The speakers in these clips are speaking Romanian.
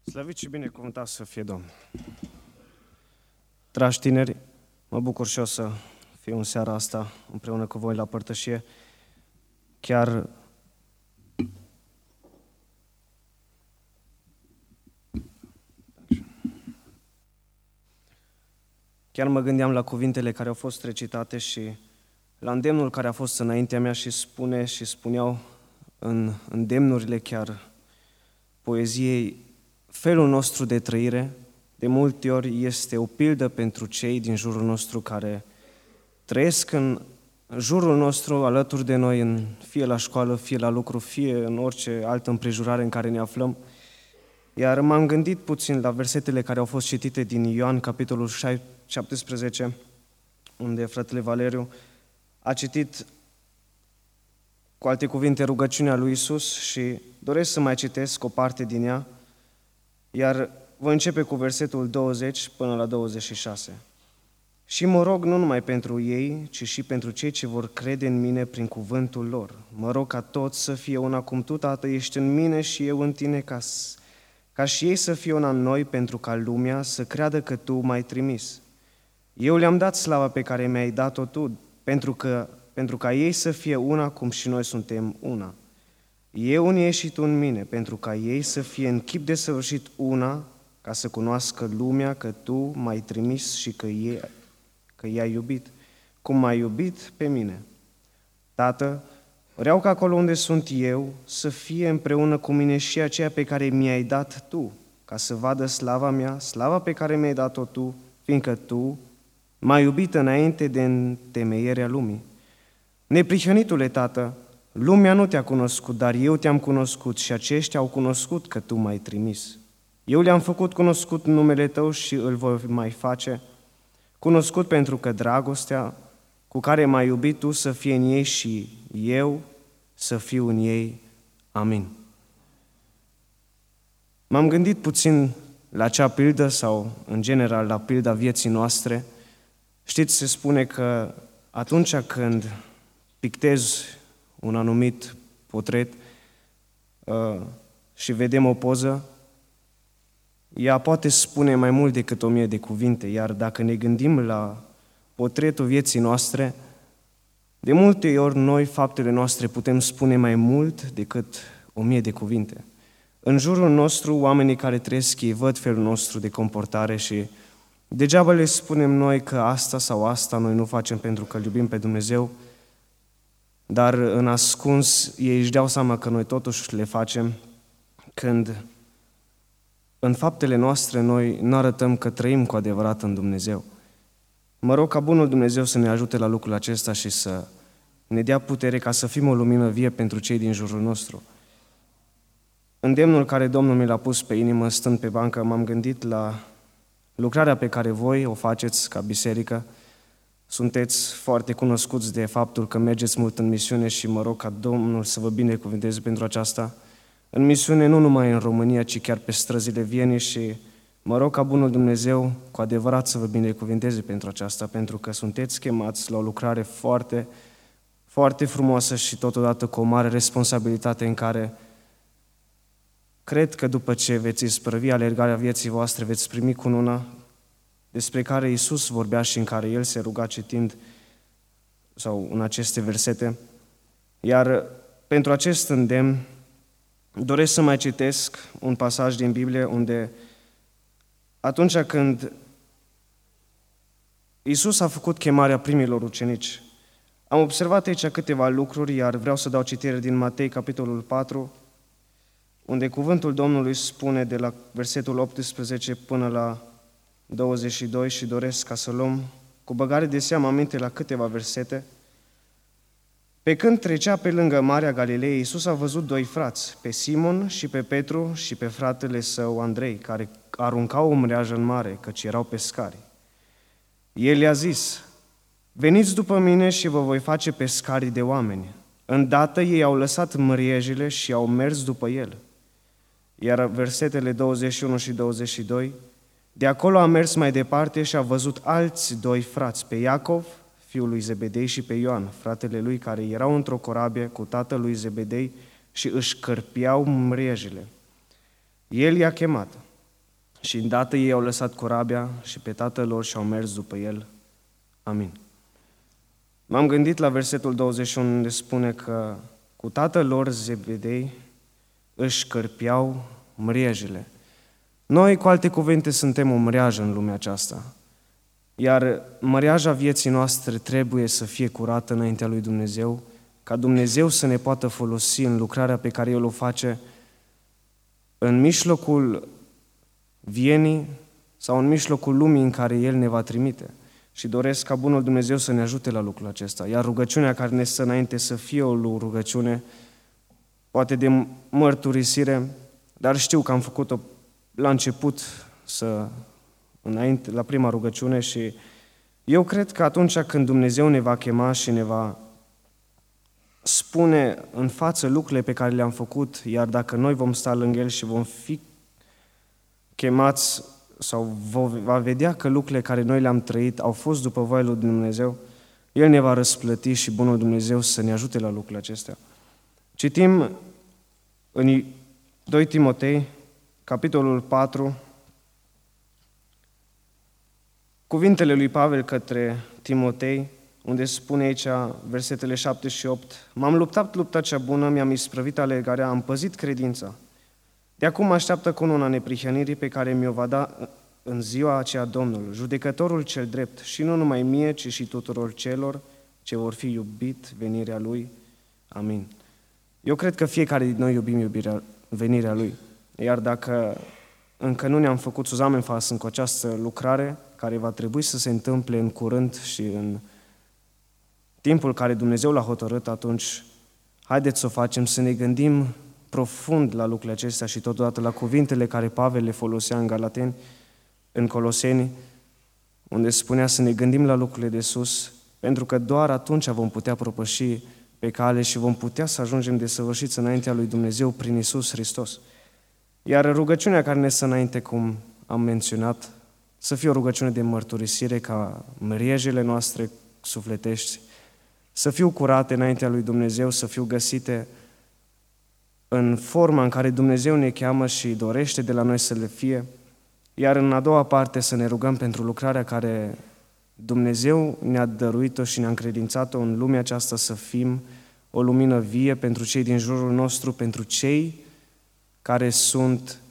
Slăvit și binecuvântat să fie Domnul. Dragi tineri, mă bucur și eu să fiu în seara asta împreună cu voi la părtășie. Chiar mă gândeam la cuvintele care au fost recitate și la îndemnul care a fost înaintea mea și spuneau în îndemnurile chiar poeziei, felul nostru de trăire de multe ori este o pildă pentru cei din jurul nostru care trăiesc în jurul nostru, alături de noi, fie la școală, fie la lucru, fie în orice altă împrejurare în care ne aflăm. Iar m-am gândit puțin la versetele care au fost citite din Ioan, capitolul 17, unde fratele Valeriu a citit, cu alte cuvinte, rugăciunea lui Iisus și doresc să mai citesc o parte din ea, iar voi începe cu versetul 20 până la 26. Și mă rog nu numai pentru ei, ci și pentru cei ce vor crede în mine prin cuvântul lor. Mă rog ca toți să fie una cum tu, Tată, ești în mine și eu în tine, ca și ei să fie una în noi, pentru ca lumea să creadă că tu m-ai trimis. Eu le-am dat slava pe care mi-ai dat-o tu, pentru ca ei să fie una cum și noi suntem una. Eu în ei și tu în mine, pentru ca ei să fie în chip desăvârșit una, ca să cunoască lumea că tu m-ai trimis și că i-ai iubit, cum m-ai iubit pe mine. Tată, vreau ca acolo unde sunt eu să fie împreună cu mine și aceea pe care mi-ai dat tu, ca să vadă slava mea, slava pe care mi-ai dat-o tu, fiindcă tu m-ai iubit înainte de întemeierea lumii. Neprihănitule, Tată, lumea nu te-a cunoscut, dar eu te-am cunoscut și aceștia au cunoscut că tu m-ai trimis. Eu le-am făcut cunoscut numele tău și îl voi mai face cunoscut, pentru că dragostea cu care m-ai iubit tu să fie în ei și eu să fiu în ei. Amin. M-am gândit puțin la acea pildă sau, în general, la pilda vieții noastre. Știți, se spune că atunci când pictezi un anumit portret și vedem o poză, ea poate spune mai mult decât 1000 de cuvinte, iar dacă ne gândim la portretul vieții noastre, de multe ori noi, faptele noastre, putem spune mai mult decât 1000 de cuvinte. În jurul nostru, oamenii care trăiesc, ei văd felul nostru de comportare și degeaba le spunem noi că asta sau asta noi nu facem pentru că îl iubim pe Dumnezeu, dar în ascuns ei își dau seama că noi totuși le facem când în faptele noastre noi nu arătăm că trăim cu adevărat în Dumnezeu. Mă rog ca bunul Dumnezeu să ne ajute la lucrul acesta și să ne dea putere ca să fim o lumină vie pentru cei din jurul nostru. Îndemnul care Domnul mi l-a pus pe inimă, stând pe bancă, m-am gândit la lucrarea pe care voi o faceți ca biserică. Sunteți foarte cunoscuți de faptul că mergeți mult în misiune și mă rog ca Domnul să vă binecuvânteze pentru aceasta. În misiune nu numai în România, ci chiar pe străzile Vienii și mă rog ca bunul Dumnezeu cu adevărat să vă binecuvânteze pentru aceasta, pentru că sunteți chemați la o lucrare foarte, foarte frumoasă și totodată cu o mare responsabilitate în care cred că după ce veți isprăvi alergarea vieții voastre, veți primi cununa despre care Iisus vorbea și în care El se ruga citind sau în aceste versete. Iar pentru acest îndemn doresc să mai citesc un pasaj din Biblie unde atunci când Iisus a făcut chemarea primilor ucenici, am observat aici câteva lucruri, iar vreau să dau citire din Matei, capitolul 4, unde cuvântul Domnului spune de la versetul 18 până la 22 și doresc ca să luăm cu băgare de seamă aminte la câteva versete. Pe când trecea pe lângă Marea Galilei, Iisus a văzut 2 frați, pe Simon și pe Petru și pe fratele său Andrei, care aruncau o mreajă în mare, căci erau pescari. El le-a zis: veniți după mine și vă voi face pescari de oameni. Îndată ei au lăsat mriejile și au mers după el. Iar versetele 21 și 22, de acolo a mers mai departe și a văzut alți 2 frați, pe Iacov, fiul lui Zebedei, și pe Ioan, fratele lui, care erau într-o corabie cu tatăl lui Zebedei și își cărpiau mriejile. El i-a chemat. Și îndată ei au lăsat corabia și pe tatăl lor și au mers după el. Amin. M-am gândit la versetul 21 unde spune că cu tatăl lor Zebedei își cărpiau mriejele. Noi, cu alte cuvinte, suntem o mreajă în lumea aceasta. Iar mreaja vieții noastre trebuie să fie curată înaintea lui Dumnezeu, ca Dumnezeu să ne poată folosi în lucrarea pe care El o face în mijlocul vienii sau în mijlocul lumii în care El ne va trimite. Și doresc ca Bunul Dumnezeu să ne ajute la lucrul acesta. Iar rugăciunea care ne stă înainte să fie o rugăciune, poate de mărturisire, dar știu că am făcut-o la început, înainte, la prima rugăciune, și eu cred că atunci când Dumnezeu ne va chema și ne va spune în față lucrurile pe care le-am făcut, iar dacă noi vom sta lângă El și vom fi chemați sau va vedea că lucrurile care noi le-am trăit au fost după voia lui Dumnezeu, El ne va răsplăti și Bunul Dumnezeu să ne ajute la lucrurile acestea. Citim în 2 Timotei, capitolul 4, cuvintele lui Pavel către Timotei, unde spune aici, versetele 7 și 8, M-am luptat lupta cea bună, mi-am isprăvit alergarea, am păzit credința. De acum așteaptă cununa neprihănirii pe care mi-o va da în ziua aceea Domnul, judecătorul cel drept, și nu numai mie, ci și tuturor celor ce vor fi iubit venirea Lui. Amin. Eu cred că fiecare din noi iubim venirea Lui. Iar dacă încă nu ne-am făcut suzamen față cu această lucrare, care va trebui să se întâmple în curând și în timpul care Dumnezeu l-a hotărât, atunci haideți să o facem, să ne gândim profund la lucrurile acestea și totodată la cuvintele care Pavel le folosea în Galateni, în Coloseni, unde spunea să ne gândim la lucrurile de sus, pentru că doar atunci vom putea propăși pe cale și vom putea să ajungem desăvârșiți înaintea lui Dumnezeu prin Iisus Hristos. Iar rugăciunea care ne stă înainte, cum am menționat, să fie o rugăciune de mărturisire ca mriejele noastre sufletești să fiu curate înaintea lui Dumnezeu, să fiu găsite în forma în care Dumnezeu ne cheamă și dorește de la noi să le fie, iar în a doua parte să ne rugăm pentru lucrarea care Dumnezeu ne-a dăruit-o și ne-a încredințat-o în lumea aceasta, să fim o lumină vie pentru cei din jurul nostru, pentru cei care sunt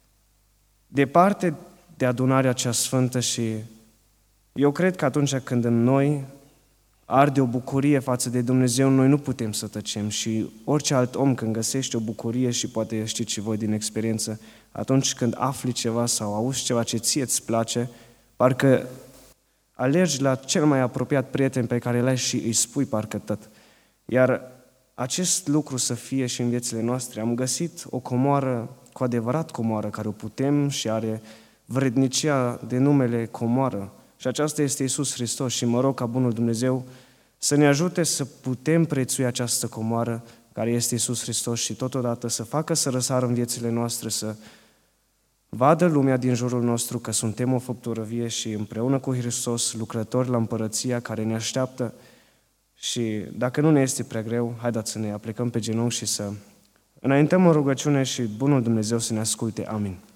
departe de adunarea cea sfântă. Și eu cred că atunci când în noi arde o bucurie față de Dumnezeu, noi nu putem să tăcem. Și orice alt om când găsește o bucurie, și poate știți și voi din experiență, atunci când afli ceva sau auzi ceva ce ție îți place, parcă alergi la cel mai apropiat prieten pe care l-ai și îi spui parcă tot. Iar acest lucru să fie și în viețile noastre. Am găsit o comoară, cu adevărat comoară, care o putem și are vrednicia de numele comoară. Și aceasta este Iisus Hristos și mă rog ca Bunul Dumnezeu să ne ajute să putem prețui această comoară care este Iisus Hristos și totodată să facă să răsară în viețile noastre, să vadă lumea din jurul nostru că suntem o făptură vie și împreună cu Hristos lucrători la împărăția care ne așteaptă. Și dacă nu ne este prea greu, haideți să ne aplicăm pe genunchi și să înaintăm în rugăciune și Bunul Dumnezeu să ne asculte. Amin.